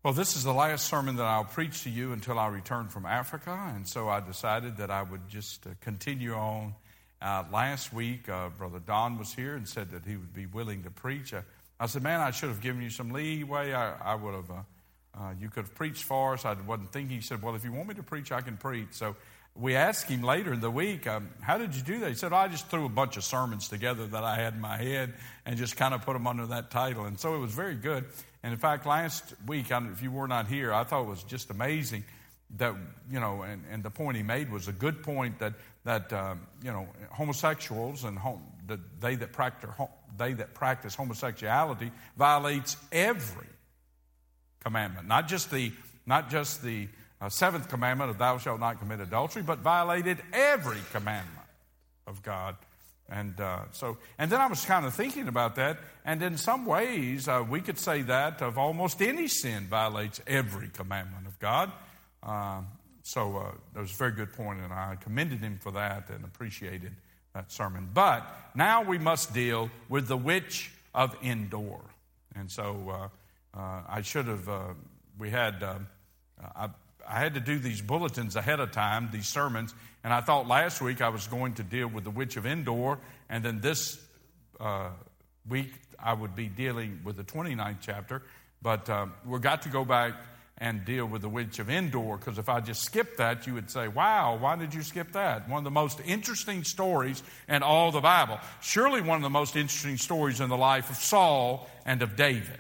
Well, this is the last sermon that I'll preach to you until I return from Africa, and so I decided that I would just continue on. Last week, Brother Don was here and said that he would be willing to preach. I said, man, I should have given you some leeway. I would have, you could have preached for us. I wasn't thinking. He said, well, if you want me to preach, I can preach. So we asked him later in the week, how did you do that? He said, I just threw a bunch of sermons together that I had in my head and just kind of put them under that title. And so it was very good. And in fact, last week, if you were not here, I thought it was just amazing that, and the point he made was a good point that homosexuals and they that practice homosexuality violates every commandment, not just the seventh commandment of thou shalt not commit adultery, but violated every commandment of God. And then I was kind of thinking about that, and in some ways we could say that of almost any sin violates every commandment of God. So that was a very good point, and I commended him for that and appreciated that sermon. But now we must deal with the witch of Endor. And so I should have, I had to do these bulletins ahead of time, these sermons, and I thought last week I was going to deal with the witch of Endor, and then this week I would be dealing with the 29th chapter, but we've got to go back and deal with the witch of Endor, because if I just skipped that, you would say, wow, why did you skip that? One of the most interesting stories in all the Bible. Surely one of the most interesting stories in the life of Saul and of David.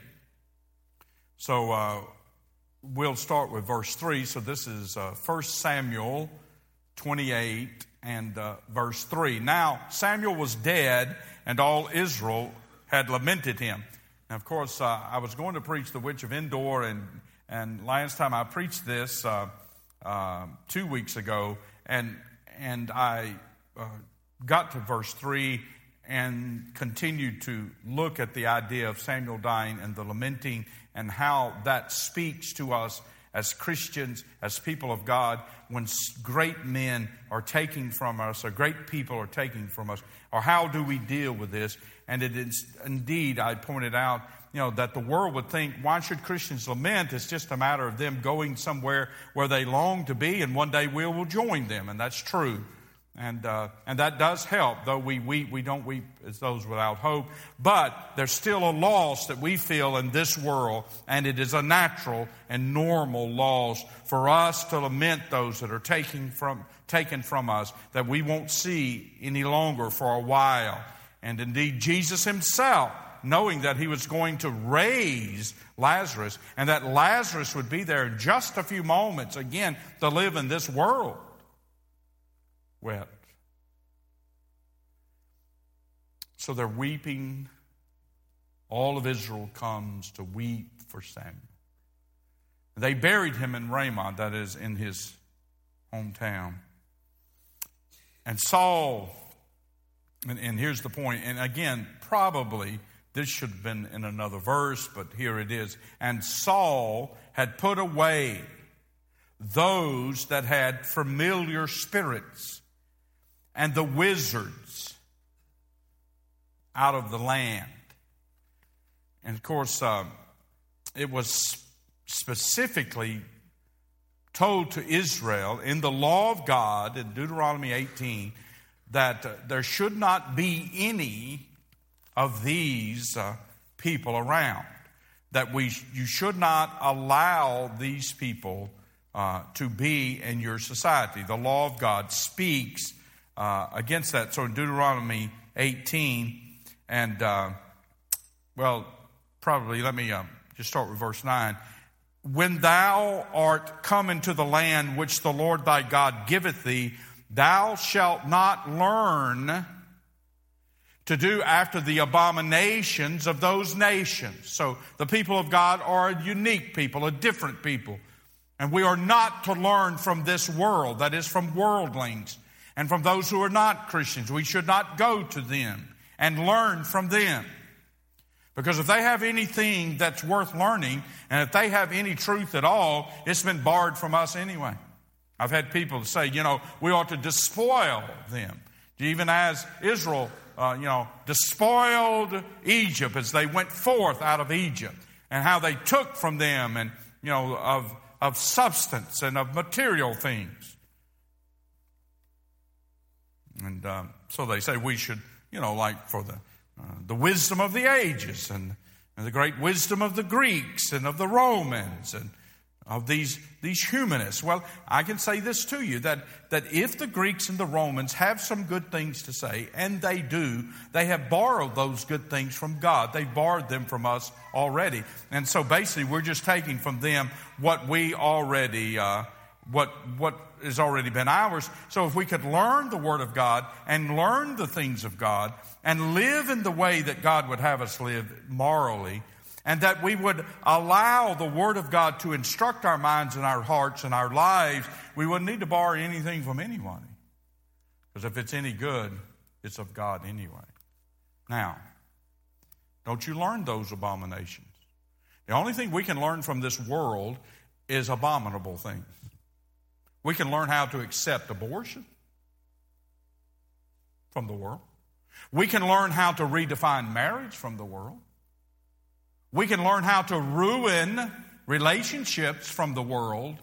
So we'll start with verse 3. So this is 1 Samuel 28 and verse 3. Now Samuel was dead, and all Israel had lamented him. And of course, I was going to preach the witch of Endor, and last time I preached this 2 weeks ago, and I got to verse 3 and continued to look at the idea of Samuel dying and the lamenting and how that speaks to us as Christians, as people of God, when great men are taking from us, or great people are taking from us, or how do we deal with this? And it is indeed, I pointed out, that the world would think, why should Christians lament? It's just a matter of them going somewhere where they long to be, and one day we will join them, and that's true. And that does help, though we don't weep as those without hope. But there's still a loss that we feel in this world, and it is a natural and normal loss for us to lament those that are taken from us, that we won't see any longer for a while. And indeed, Jesus himself, knowing that he was going to raise Lazarus, and that Lazarus would be there in just a few moments again to live in this world, wept. So they're weeping. All of Israel comes to weep for Samuel. They buried him in Ramah, that is in his hometown. And Saul, and here's the point, and again, probably this should have been in another verse, but here it is. And Saul had put away those that had familiar spirits and the wizards out of the land. And of course, it was specifically told to Israel in the law of God in Deuteronomy 18 that there should not be any of these people around. That you should not allow these people to be in your society. The law of God speaks against that. So in Deuteronomy 18, and probably let me just start with verse 9. When thou art come into the land which the Lord thy God giveth thee, thou shalt not learn to do after the abominations of those nations. So the people of God are a unique people, a different people. And we are not to learn from this world, that is from worldlings, and from those who are not Christians. We should not go to them and learn from them. Because if they have anything that's worth learning, and if they have any truth at all, it's been barred from us anyway. I've had people say, we ought to despoil them. Even as Israel, despoiled Egypt as they went forth out of Egypt, and how they took from them of substance and of material things. And so they say we should, like for the wisdom of the ages and the great wisdom of the Greeks and of the Romans and of these humanists. Well, I can say this to you, that if the Greeks and the Romans have some good things to say, and they do, they have borrowed those good things from God. They've borrowed them from us already. And so basically we're just taking from them what we already, what has already been ours. So if we could learn the Word of God and learn the things of God and live in the way that God would have us live morally, and that we would allow the Word of God to instruct our minds and our hearts and our lives, we wouldn't need to borrow anything from anyone. Because if it's any good, it's of God anyway. Now, don't you learn those abominations. The only thing we can learn from this world is abominable things. We can learn how to accept abortion from the world. We can learn how to redefine marriage from the world. We can learn how to ruin relationships from the world.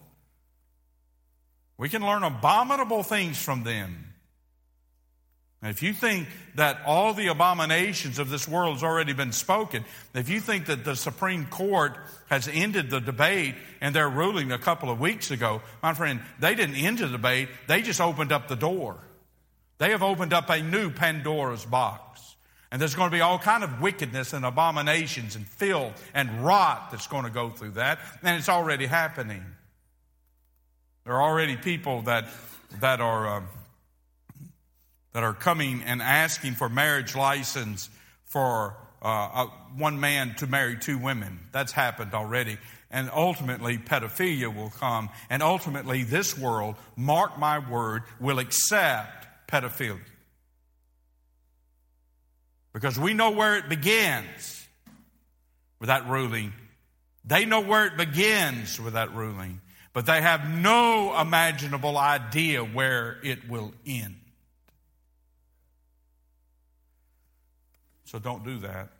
We can learn abominable things from them. And if you think that all the abominations of this world has already been spoken, if you think that the Supreme Court has ended the debate and their ruling a couple of weeks ago, my friend, they didn't end the debate. They just opened up the door. They have opened up a new Pandora's box. And there's going to be all kind of wickedness and abominations and filth and rot that's going to go through that. And it's already happening. There are already people that are coming and asking for marriage license for one man to marry two women. That's happened already. And ultimately, pedophilia will come. And ultimately, this world, mark my word, will accept pedophilia. Because we know where it begins with that ruling. They know where it begins with that ruling. But they have no imaginable idea where it will end. So don't do that.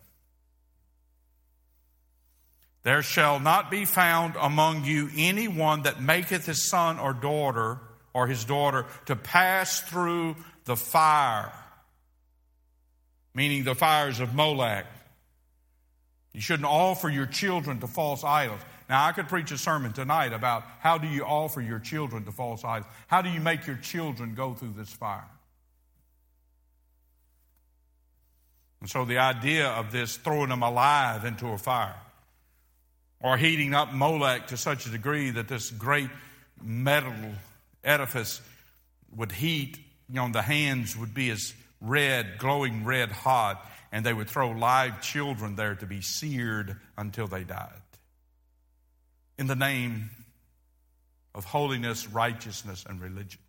There shall not be found among you anyone that maketh his son or his daughter to pass through the fire. Meaning the fires of Molech. You shouldn't offer your children to false idols. Now, I could preach a sermon tonight about how do you offer your children to false idols? How do you make your children go through this fire? And so the idea of this throwing them alive into a fire or heating up Molech to such a degree that this great metal edifice would heat, the hands would be as red, glowing red hot, and they would throw live children there to be seared until they died. In the name of holiness, righteousness, and religion.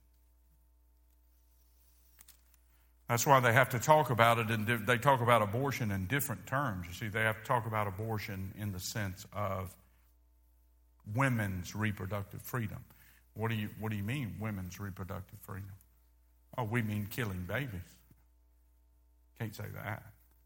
That's why they have to talk about it, and they talk about abortion in different terms. You see, they have to talk about abortion in the sense of women's reproductive freedom. What do you mean, women's reproductive freedom? Oh, we mean killing babies. Can't say that.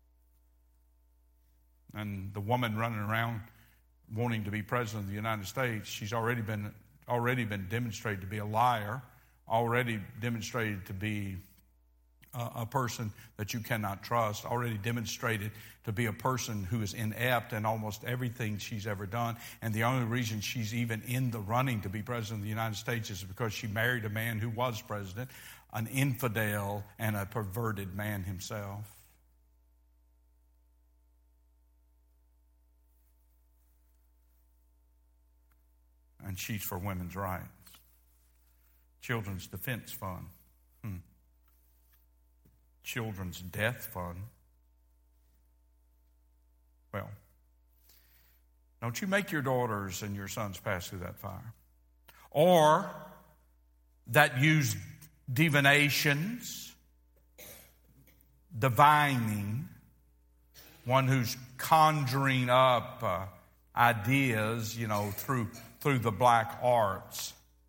And the woman running around wanting to be president of the United States, she's already been demonstrated to be a liar, already demonstrated to be a person that you cannot trust, already demonstrated to be a person who is inept in almost everything she's ever done. And the only reason she's even in the running to be president of the United States is because she married a man who was president, an infidel and a perverted man himself. And she's for women's rights. Children's Defense Fund. Children's Death Fund. Well, don't you make your daughters and your sons pass through that fire. Or that use divinations, divining, one who's conjuring up ideas, through the black arts.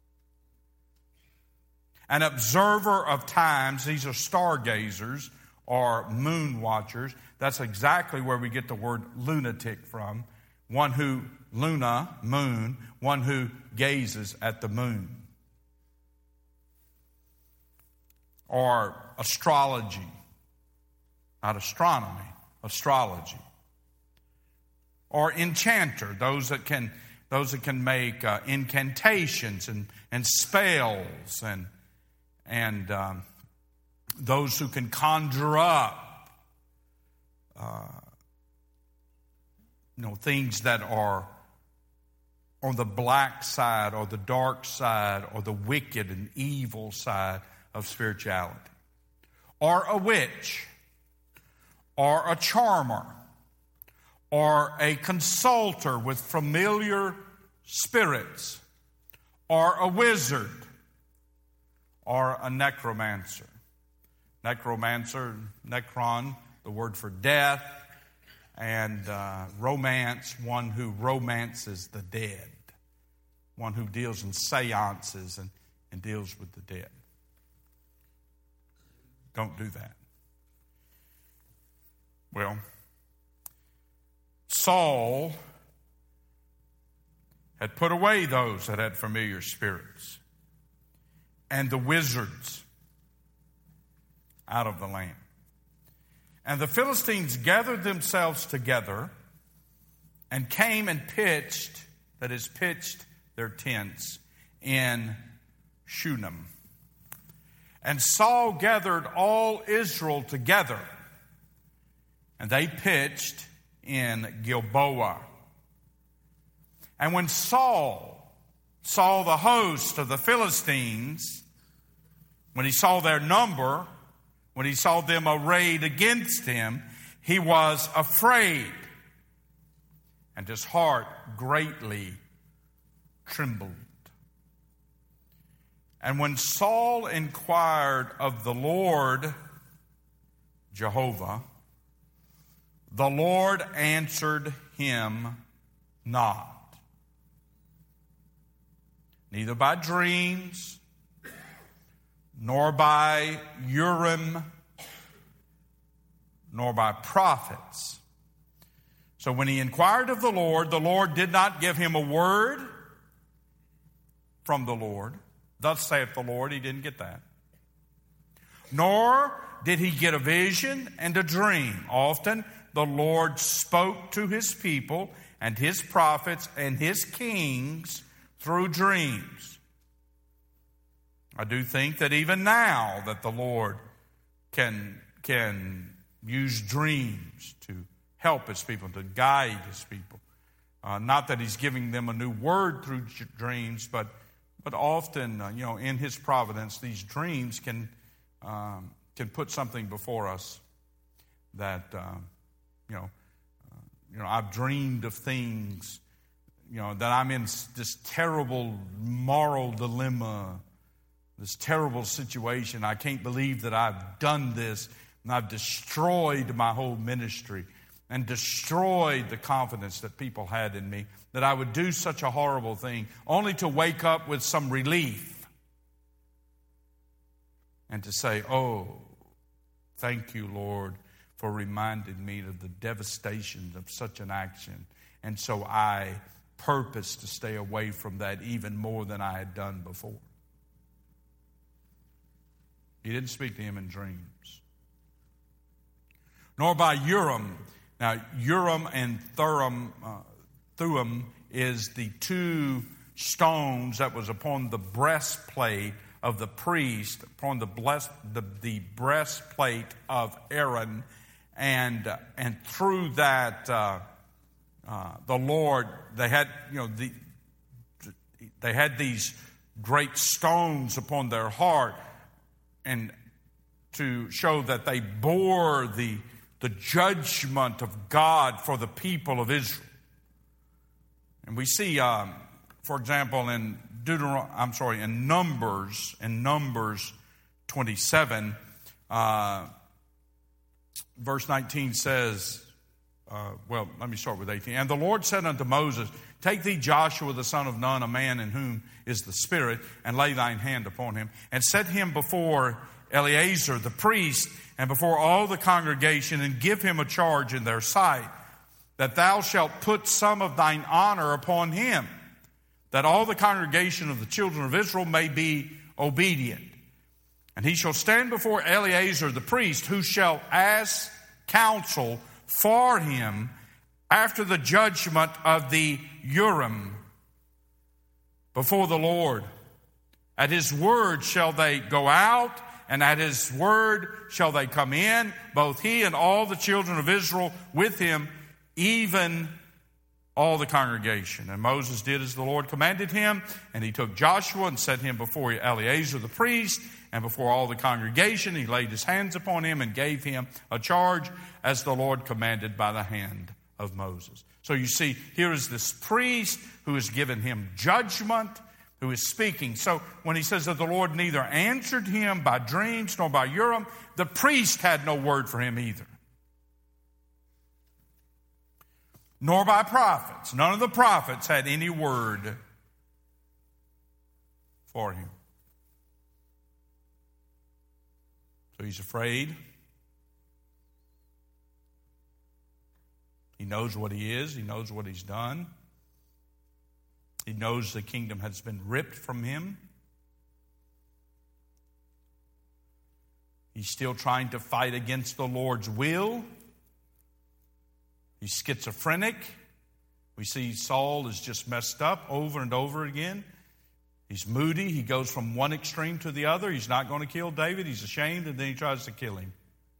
An observer of times, these are stargazers or moon watchers. That's exactly where we get the word lunatic from. one who, luna, moon, one who gazes at the moon. Or astrology, not astronomy, astrology. Or enchanter, those that can make incantations and spells, and those who can conjure up things that are on the black side or the dark side or the wicked and evil side of spirituality. Or a witch, or a charmer, or a consulter with familiar spirits, or a wizard, or a necromancer. Necromancer, necron, the word for death, and romance, one who romances the dead, one who deals in seances and deals with the dead. Don't do that. Well, Saul had put away those that had familiar spirits and the wizards out of the land. And the Philistines gathered themselves together and came and pitched their tents in Shunem. And Saul gathered all Israel together, and they pitched in Gilboa. And when Saul saw the host of the Philistines, when he saw their number, when he saw them arrayed against him, he was afraid, and his heart greatly trembled. And when Saul inquired of the Lord, Jehovah, the Lord answered him not, neither by dreams, nor by Urim, nor by prophets. So when he inquired of the Lord did not give him a word from the Lord. Thus saith the Lord, he didn't get that. Nor did he get a vision and a dream. Often the Lord spoke to his people and his prophets and his kings through dreams. I do think that even now that the Lord can use dreams to help his people, to guide his people. Not that he's giving them a new word through dreams, but often, in his providence, these dreams can put something before us that, I've dreamed of things, that I'm in this terrible moral dilemma, this terrible situation. I can't believe that I've done this, and I've destroyed my whole ministry and destroyed the confidence that people had in me, that I would do such a horrible thing, only to wake up with some relief and to say, oh, thank you, Lord, for reminding me of the devastation of such an action. And so I purpose to stay away from that even more than I had done before. He didn't speak to him in dreams. Nor by Urim. Now, Urim and Thummim is the two stones that was upon the breastplate of the priest, upon the breastplate of Aaron, and through that the Lord, they had these great stones upon their heart, and to show that they bore the judgment of God for the people of Israel. And we see, for example, in Numbers 27, verse 19 says, let me start with 18. And the Lord said unto Moses, take thee Joshua the son of Nun, a man in whom is the Spirit, and lay thine hand upon him, and set him before Eleazar the priest, and before all the congregation, and give him a charge in their sight, that thou shalt put some of thine honor upon him, that all the congregation of the children of Israel may be obedient. And he shall stand before Eleazar the priest, who shall ask counsel for him after the judgment of the Urim before the Lord. At his word shall they go out, and at his word shall they come in, both he and all the children of Israel with him, even all the congregation. And Moses did as the Lord commanded him, and he took Joshua and set him before Eleazar the priest, and before all the congregation. He laid his hands upon him and gave him a charge as the Lord commanded by the hand of Moses. So you see, here is this priest who has given him judgment, who is speaking. So when he says that the Lord neither answered him by dreams nor by Urim, the priest had no word for him either. Nor by prophets. None of the prophets had any word for him. So he's afraid. He knows what he is. He knows what he's done. He knows the kingdom has been ripped from him. He's still trying to fight against the Lord's will. He's schizophrenic. We see Saul is just messed up over and over again. He's moody. He goes from one extreme to the other. He's not going to kill David. He's ashamed, and then he tries to kill him.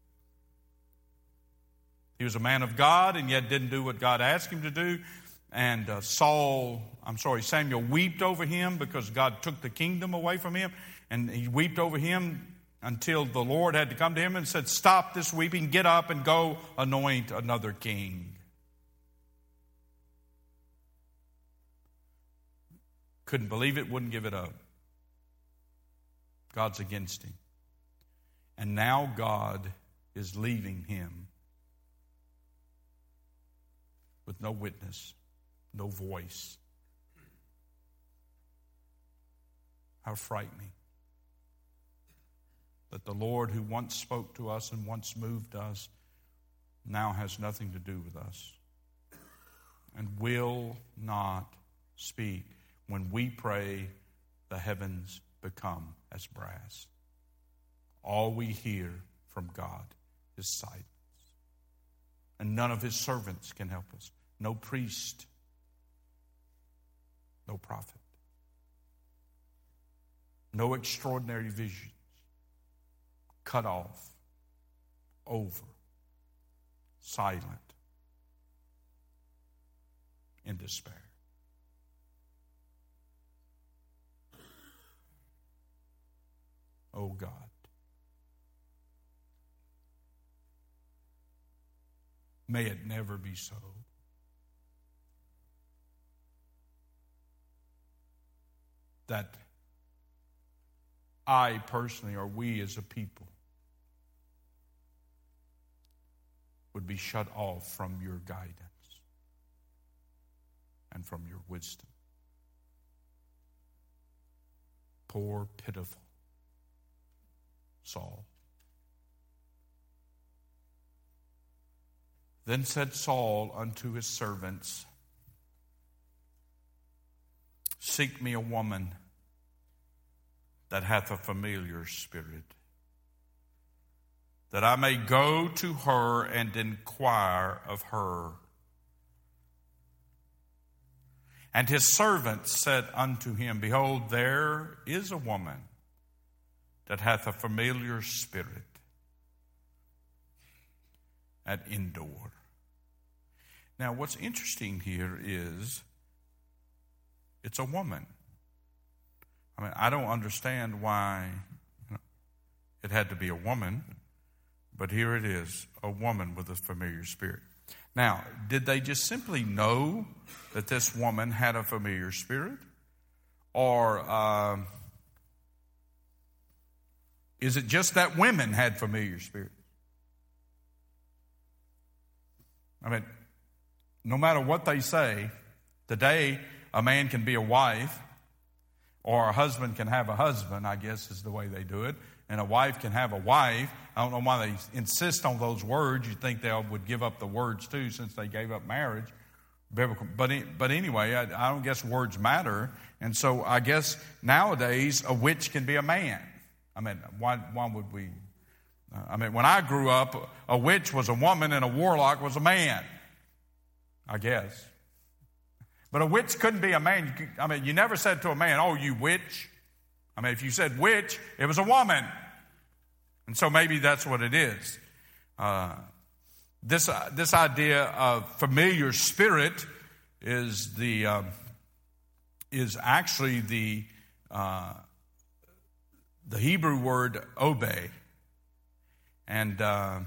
He was a man of God and yet didn't do what God asked him to do. And Samuel wept over him because God took the kingdom away from him. And he wept over him until the Lord had to come to him and said, "Stop this weeping, get up and go anoint another king." Couldn't believe it, wouldn't give it up. God's against him. And now God is leaving him with no witness, no voice. How frightening that the Lord who once spoke to us and once moved us now has nothing to do with us and will not speak. When we pray, the heavens become as brass. All we hear from God is silence. And none of his servants can help us. No priest, no prophet, no extraordinary visions. Cut off, over, silent, in despair. Oh God. May it never be so. That I personally, or we as a people, would be shut off from your guidance and from your wisdom. Poor, pitiful Saul. Then said Saul unto his servants, "Seek me a woman that hath a familiar spirit, that I may go to her and inquire of her." And his servants said unto him, "Behold, there is a woman that hath a familiar spirit at Endor." Now, what's interesting here is it's a woman. I mean, I don't understand why it had to be a woman, but here it is, a woman with a familiar spirit. Now, did they just simply know that this woman had a familiar spirit? Or is it just that women had familiar spirits? I mean, no matter what they say, today a man can be a wife, or a husband can have a husband, I guess is the way they do it. and a wife can have a wife. I don't know why they insist on those words. You'd think they would give up the words too, since they gave up marriage. Biblical, but anyway, I don't guess words matter. And so I guess nowadays a witch can be a man. I mean, why would we? When I grew up, a witch was a woman and a warlock was a man, I guess. But a witch couldn't be a man. You never said to a man, "Oh, you witch." If you said witch, it was a woman. And so maybe that's what it is. This idea of familiar spirit is actually the Hebrew word obey, and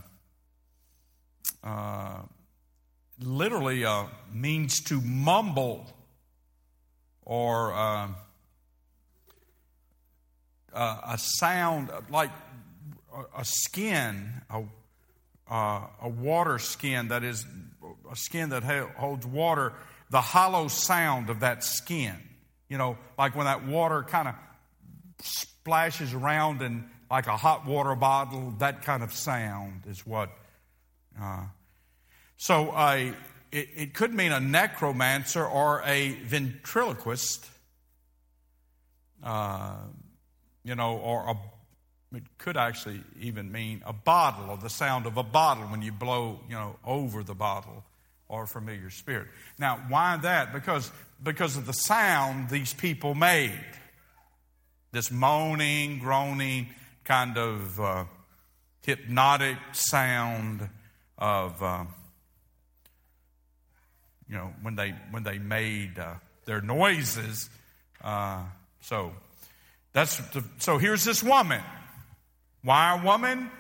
literally means to mumble or a sound like a skin, a water skin, that is a skin that holds water, the hollow sound of that skin. Like when that water kind of splashes around in like a hot water bottle, that kind of sound is what. It could mean a necromancer or a ventriloquist, it could actually even mean a bottle, or the sound of a bottle when you blow, over the bottle, or a familiar spirit. Now, why that? Because of the sound these people made. This moaning, groaning, kind of hypnotic sound of, when they made their noises. So here's this woman. Why a woman?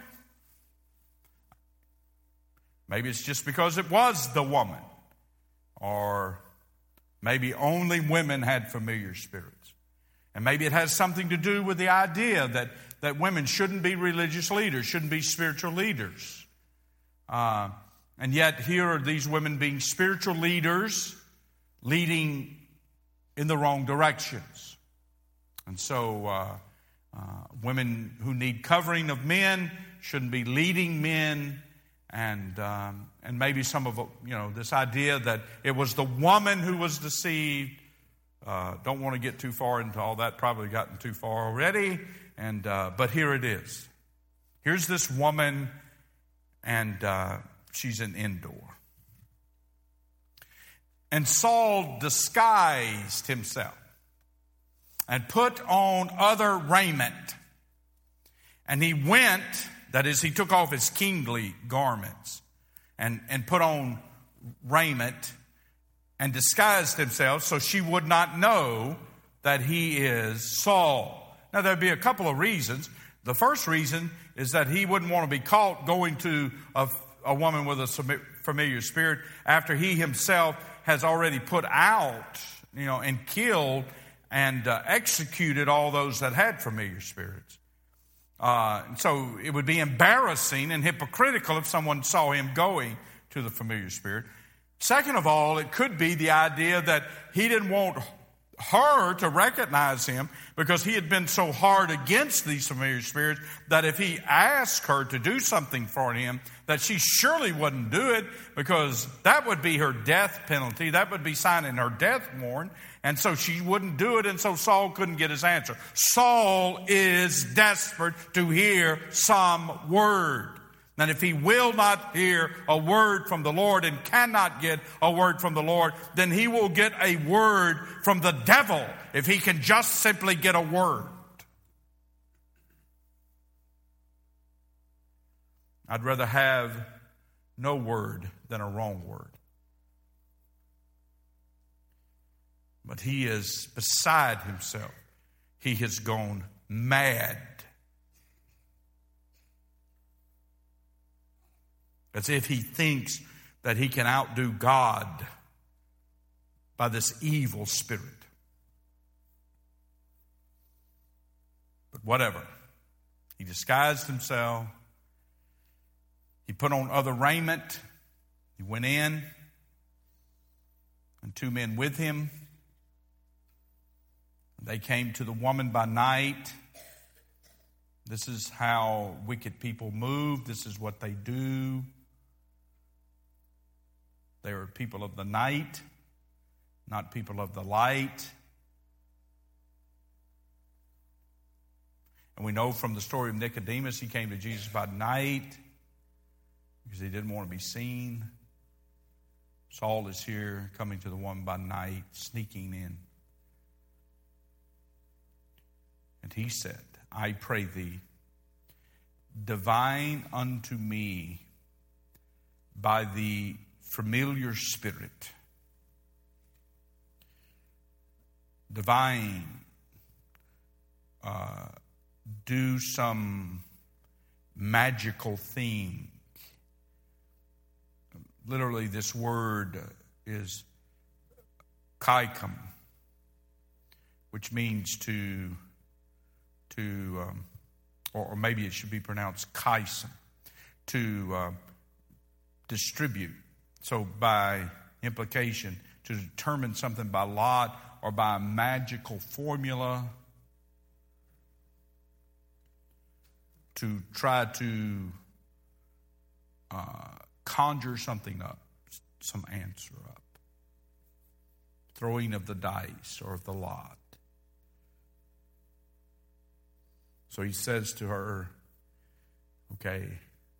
Maybe it's just because it was the woman. Or maybe only women had familiar spirits. And maybe it has something to do with the idea that women shouldn't be religious leaders, shouldn't be spiritual leaders. And yet here are these women being spiritual leaders, leading in the wrong directions. And so women who need covering of men shouldn't be leading men, and maybe some of this idea that it was the woman who was deceived. Don't want to get too far into all that. Probably gotten too far already. But here it is. Here's this woman, and she's in Endor. And Saul disguised himself and put on other raiment. And he went, that is, he took off his kingly garments and put on raiment and disguised himself so she would not know that he is Saul. Now, there'd be a couple of reasons. The first reason is that he wouldn't want to be caught going to a woman with a familiar spirit after he himself has already put out, and killed and executed all those that had familiar spirits. So it would be embarrassing and hypocritical if someone saw him going to the familiar spirit. Second of all, it could be the idea that he didn't want her to recognize him because he had been so hard against these familiar spirits that if he asked her to do something for him, that she surely wouldn't do it because that would be her death penalty. That would be signing her death warrant. And so she wouldn't do it, and so Saul couldn't get his answer. Saul is desperate to hear some word. And if he will not hear a word from the Lord and cannot get a word from the Lord, then he will get a word from the devil if he can just simply get a word. I'd rather have no word than a wrong word. But he is beside himself. He has gone mad. As if he thinks that he can outdo God by this evil spirit. But whatever. He disguised himself. He put on other raiment. He went in. And 2 men with him. They came to the woman by night. This is how wicked people move. This is what they do. They are people of the night, not people of the light. And we know from the story of Nicodemus, he came to Jesus by night because he didn't want to be seen. Saul is here coming to the one by night, sneaking in. And he said, I pray thee, divine unto me by the familiar spirit. Divine, do some magical thing. Literally, this word is kaikum, which means or maybe it should be pronounced kaisum, to distribute. So by implication, to determine something by lot or by a magical formula, to try to conjure something up, some answer up. Throwing of the dice or of the lot. So he says to her, okay,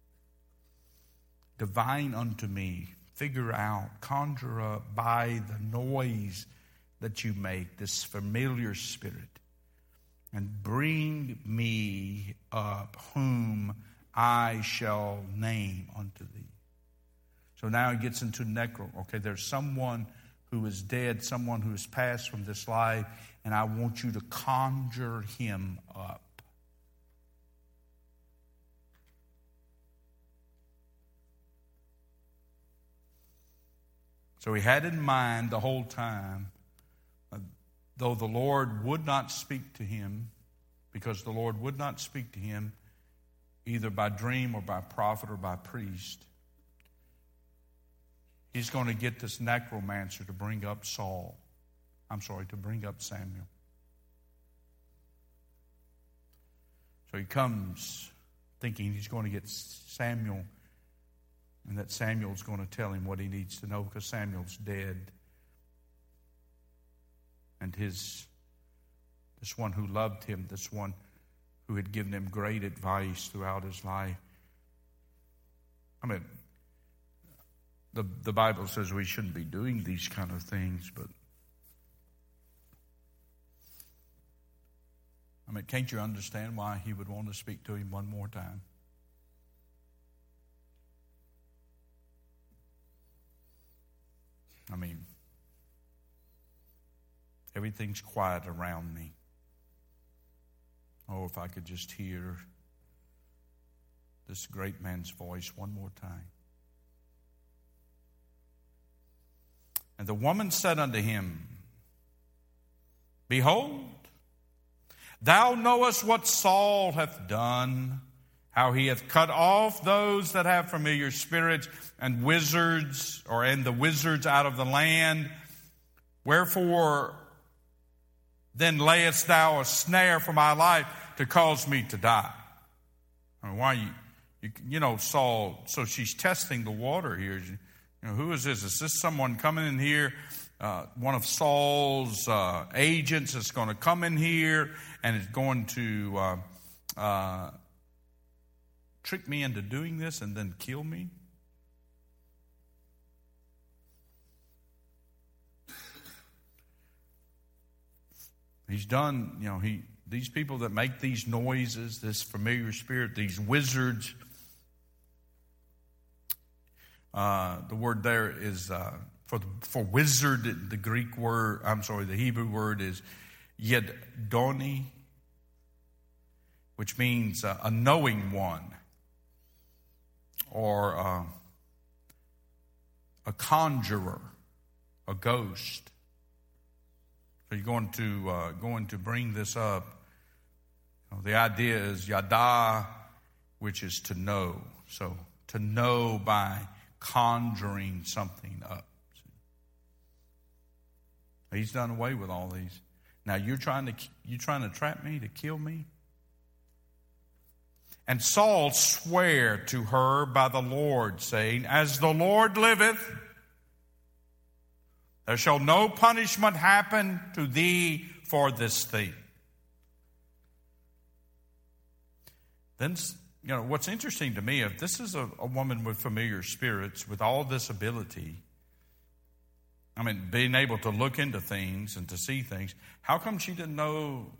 divine unto me, figure out, conjure up by the noise that you make, this familiar spirit, and bring me up whom I shall name unto thee. So now he gets into necro. Okay, there's someone who is dead, someone who has passed from this life, and I want you to conjure him up. So he had in mind the whole time, though the Lord would not speak to him, because the Lord would not speak to him either by dream or by prophet or by priest, he's going to get this necromancer to bring up to bring up Samuel. So he comes thinking he's going to get Samuel, and that Samuel's going to tell him what he needs to know because Samuel's dead. And this one who loved him, this one who had given him great advice throughout his life. I mean, the Bible says we shouldn't be doing these kind of things, but I mean, can't you understand why he would want to speak to him one more time? I mean, everything's quiet around me. Oh, if I could just hear this great man's voice one more time. And the woman said unto him, Behold, thou knowest what Saul hath done, how he hath cut off those that have familiar spirits and wizards, and the wizards out of the land. Wherefore then layest thou a snare for my life to cause me to die? I mean, why you know, Saul, so she's testing the water here. You know, who is this? Is this someone coming in here? One of Saul's agents is going to come in here and is going to trick me into doing this and then kill me? He's done, you know, these people that make these noises, this familiar spirit, these wizards. The word there is for wizard. The Greek word, the Hebrew word is yedoni, which means a knowing one, or a conjurer, a ghost. So you're going to bring this up. You know, the idea is yada, which is to know. So to know by conjuring something up. He's done away with all these. Now you're trying to trap me, to kill me? And Saul sware to her by the Lord, saying, As the Lord liveth, there shall no punishment happen to thee for this thing. Then, what's interesting to me, if this is a woman with familiar spirits, with all this ability, being able to look into things and to see things, how come she didn't know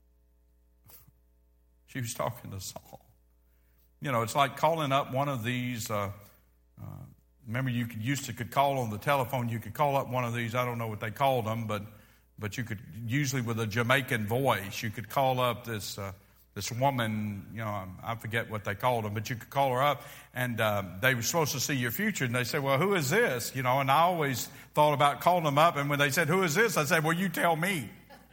she was talking to Saul? It's like calling up one of these, remember you could call on the telephone, you could call up one of these, I don't know what they called them, but you could, usually with a Jamaican voice, you could call up this woman, I forget what they called them, but you could call her up, and they were supposed to see your future, and they said, well, who is this? And I always thought about calling them up, and when they said, who is this? I said, well, you tell me.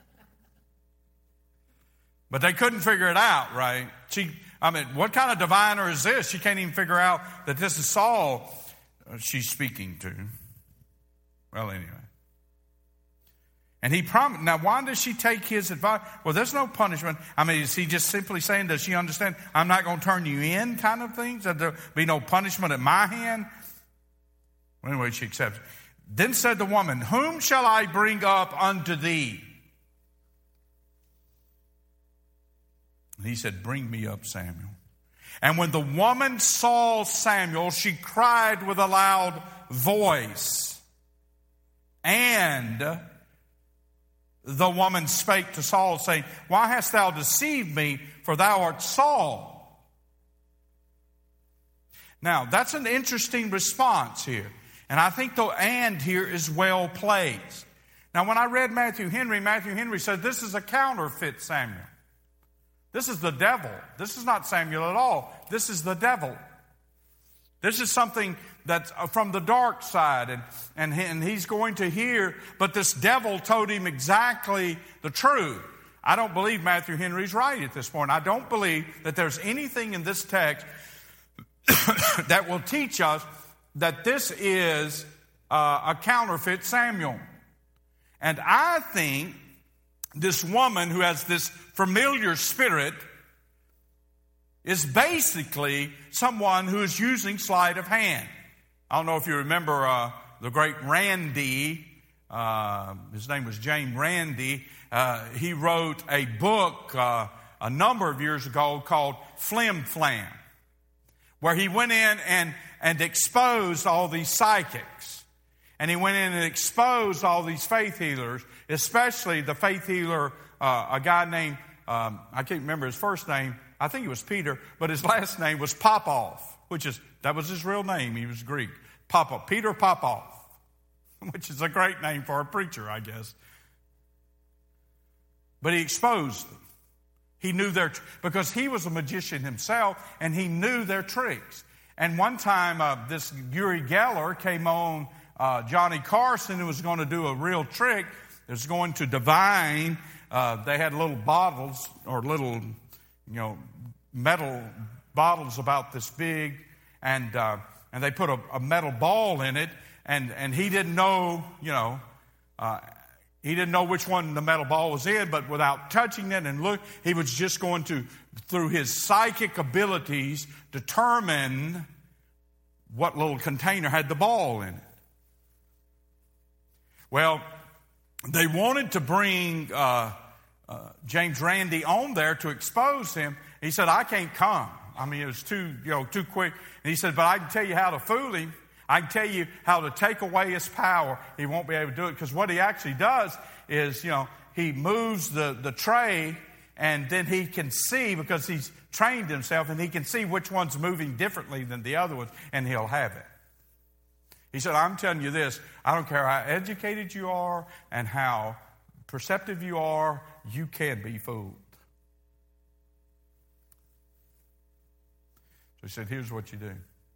But they couldn't figure it out, right? What kind of diviner is this? She can't even figure out that this is Saul she's speaking to. Well, anyway. And he promised. Now, why does she take his advice? Well, there's no punishment. Is he just simply saying, does she understand, I'm not going to turn you in kind of things? That there be no punishment at my hand? Well, anyway, she accepts. Then said the woman, whom shall I bring up unto thee? And he said, bring me up Samuel. And when the woman saw Samuel, she cried with a loud voice. And the woman spake to Saul, saying, why hast thou deceived me? For thou art Saul. Now, that's an interesting response here. And I think the and here is well placed. Now, when I read Matthew Henry said this is a counterfeit Samuel. This is the devil. This is not Samuel at all. This is the devil. This is something that's from the dark side, and he's going to hear, but this devil told him exactly the truth. I don't believe Matthew Henry's right at this point. I don't believe that there's anything in this text that will teach us that this is a counterfeit Samuel. And I think this woman who has this familiar spirit is basically someone who is using sleight of hand. I don't know if you remember the great Randi. His name was James Randi. He wrote a book a number of years ago called Flim Flam, where he went in and exposed all these psychics. And he went in and exposed all these faith healers, especially the faith healer, a guy named, I can't remember his first name. I think it was Peter, but his last name was Popov, that was his real name. He was Greek. Peter Popov, which is a great name for a preacher, I guess. But he exposed them. He knew because he was a magician himself, and he knew their tricks. And one time, this Uri Geller came on Johnny Carson, who was going to do a real trick. It was going to divine. They had little bottles or little, metal bottles about this big, and they put a metal ball in it, and he didn't know, he didn't know which one the metal ball was in, but without touching it and look, he was just going to, through his psychic abilities, determine what little container had the ball in it. Well, they wanted to bring James Randi on there to expose him. He said, I can't come. It was too quick. And he said, but I can tell you how to fool him. I can tell you how to take away his power. He won't be able to do it, because what he actually does is, he moves the tray, and then he can see, because he's trained himself, and he can see which one's moving differently than the other ones, and he'll have it. He said, I'm telling you this, I don't care how educated you are and how perceptive you are, you can be fooled. So he said, here's what you do.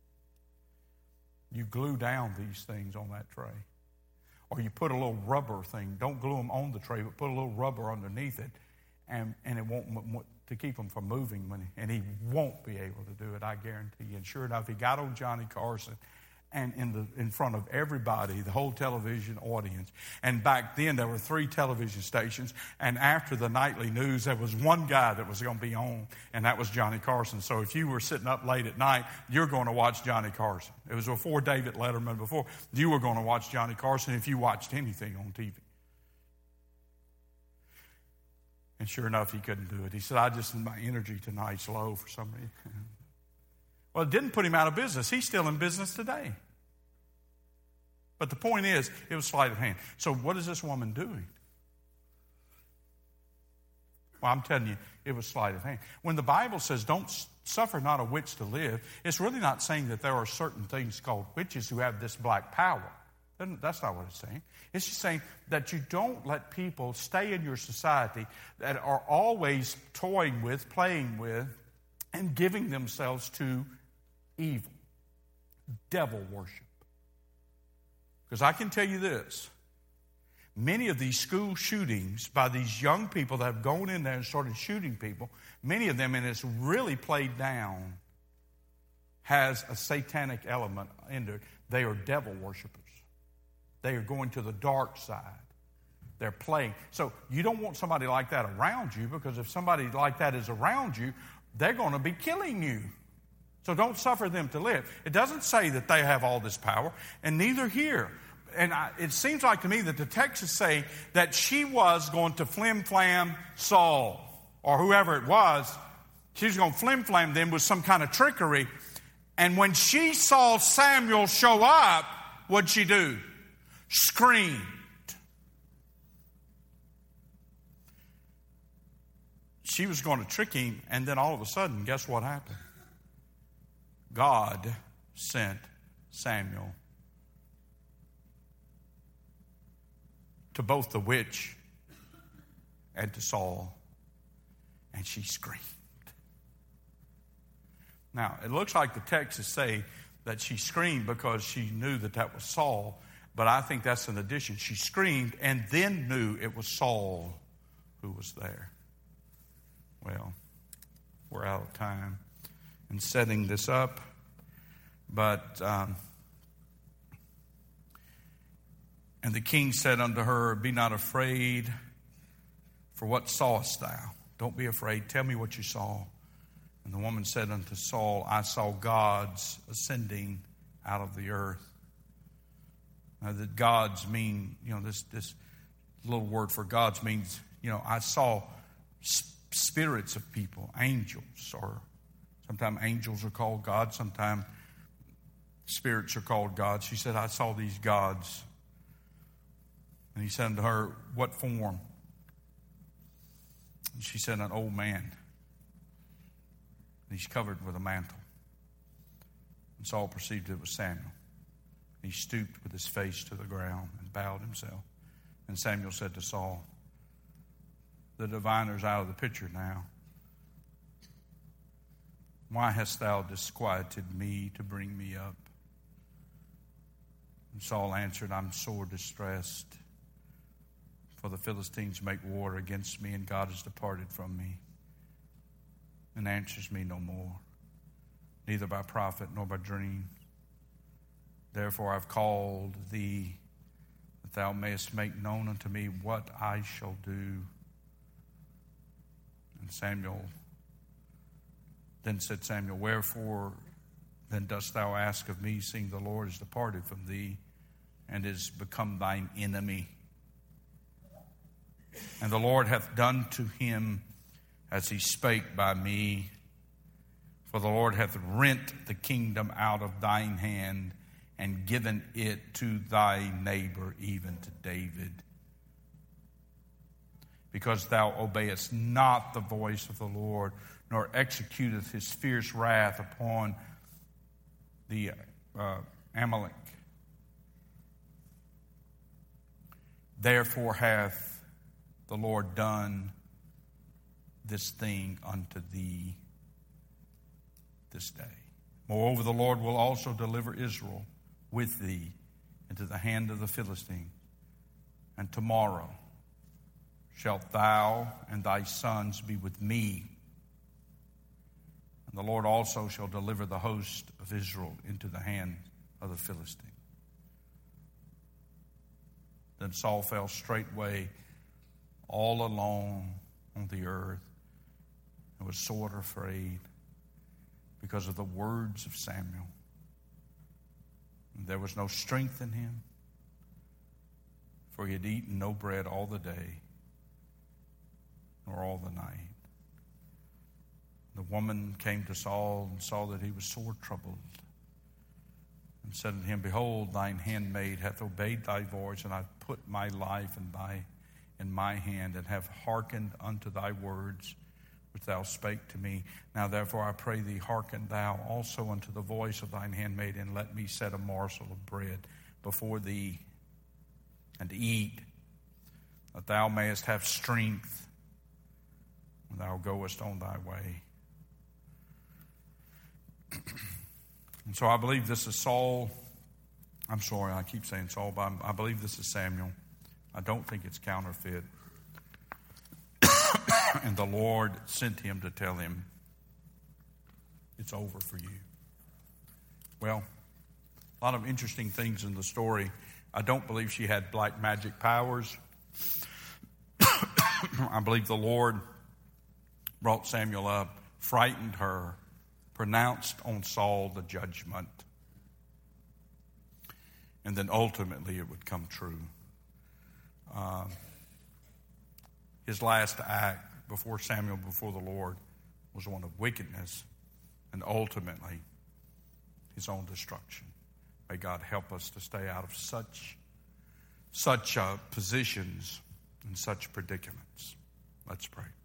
You glue down these things on that tray. Or you put a little rubber thing. Don't glue them on the tray, but put a little rubber underneath it. And it won't, to keep them from moving. And he won't be able to do it, I guarantee you. And sure enough, he got on Johnny Carson. and in front of everybody, the whole television audience. And back then, there were 3 television stations. And after the nightly news, there was one guy that was going to be on, and that was Johnny Carson. So if you were sitting up late at night, you're going to watch Johnny Carson. It was before David Letterman, before you were going to watch Johnny Carson if you watched anything on TV. And sure enough, he couldn't do it. He said, my energy tonight's low for some reason. Well, it didn't put him out of business. He's still in business today. But the point is, it was sleight of hand. So what is this woman doing? Well, I'm telling you, it was sleight of hand. When the Bible says, don't suffer not a witch to live, it's really not saying that there are certain things called witches who have this black power. That's not what it's saying. It's just saying that you don't let people stay in your society that are always toying with, playing with, and giving themselves to evil, devil worship. Because I can tell you this, many of these school shootings by these young people that have gone in there and started shooting people, many of them, and it's really played down, has a satanic element in it. They are devil worshipers. They are going to the dark side. They're playing. So you don't want somebody like that around you, because if somebody like that is around you, they're going to be killing you. So don't suffer them to live. It doesn't say that they have all this power, and neither here. And it seems like to me that the text is saying that she was going to flim-flam Saul, or whoever it was. She was going to flim-flam them with some kind of trickery. And when she saw Samuel show up, what'd she do? Screamed. She was going to trick him, and then all of a sudden, guess what happened? God sent Samuel to both the witch and to Saul, and she screamed. Now, it looks like the text is saying that she screamed because she knew that that was Saul, but I think that's an addition. She screamed and then knew it was Saul who was there. Well, we're out of time in setting this up, but and the king said unto her, be not afraid, for what sawest thou? Don't be afraid. Tell me what you saw. And the woman said unto Saul, I saw gods ascending out of the earth. Now, the gods mean, this little word for gods means, I saw spirits of people, angels, or sometimes angels are called gods, sometimes spirits are called gods. She said, I saw these gods. And he said unto her, what form? And she said, an old man. And he's covered with a mantle. And Saul perceived it was Samuel. He stooped with his face to the ground and bowed himself. And Samuel said to Saul, the diviner's out of the picture now. Why hast thou disquieted me to bring me up? And Saul answered, I'm sore distressed, for the Philistines make war against me, and God has departed from me, and answers me no more, neither by prophet nor by dream. Therefore I've called thee, that thou mayest make known unto me what I shall do. And then said Samuel, wherefore then dost thou ask of me, seeing the Lord is departed from thee, and is become thine enemy? And the Lord hath done to him as he spake by me. For the Lord hath rent the kingdom out of thine hand, and given it to thy neighbor, even to David. Because thou obeyest not the voice of the Lord, nor executeth his fierce wrath upon the Amalek. Therefore hath the Lord done this thing unto thee this day. Moreover, the Lord will also deliver Israel with thee into the hand of the Philistines. And tomorrow shalt thou and thy sons be with me. And the Lord also shall deliver the host of Israel into the hand of the Philistine. Then Saul fell straightway all alone on the earth and was sore afraid because of the words of Samuel. And there was no strength in him, for he had eaten no bread all the day, nor all the night. The woman came to Saul and saw that he was sore troubled, and said unto him, Behold, thine handmaid hath obeyed thy voice, and I have put my life in my hand, and have hearkened unto thy words which thou spake to me. Now therefore I pray thee, hearken thou also unto the voice of thine handmaid, and let me set a morsel of bread before thee, and eat, that thou mayest have strength when thou goest on thy way. And so I believe this is Saul. I'm sorry, I keep saying Saul, but I believe this is Samuel. I don't think it's counterfeit. And the Lord sent him to tell him, it's over for you. Well, a lot of interesting things in the story. I don't believe she had black magic powers. I believe the Lord brought Samuel up, frightened her, pronounced on Saul the judgment, and then ultimately it would come true. His last act before Samuel, before the Lord, was one of wickedness, and ultimately his own destruction. May God help us to stay out of such positions and such predicaments. Let's pray.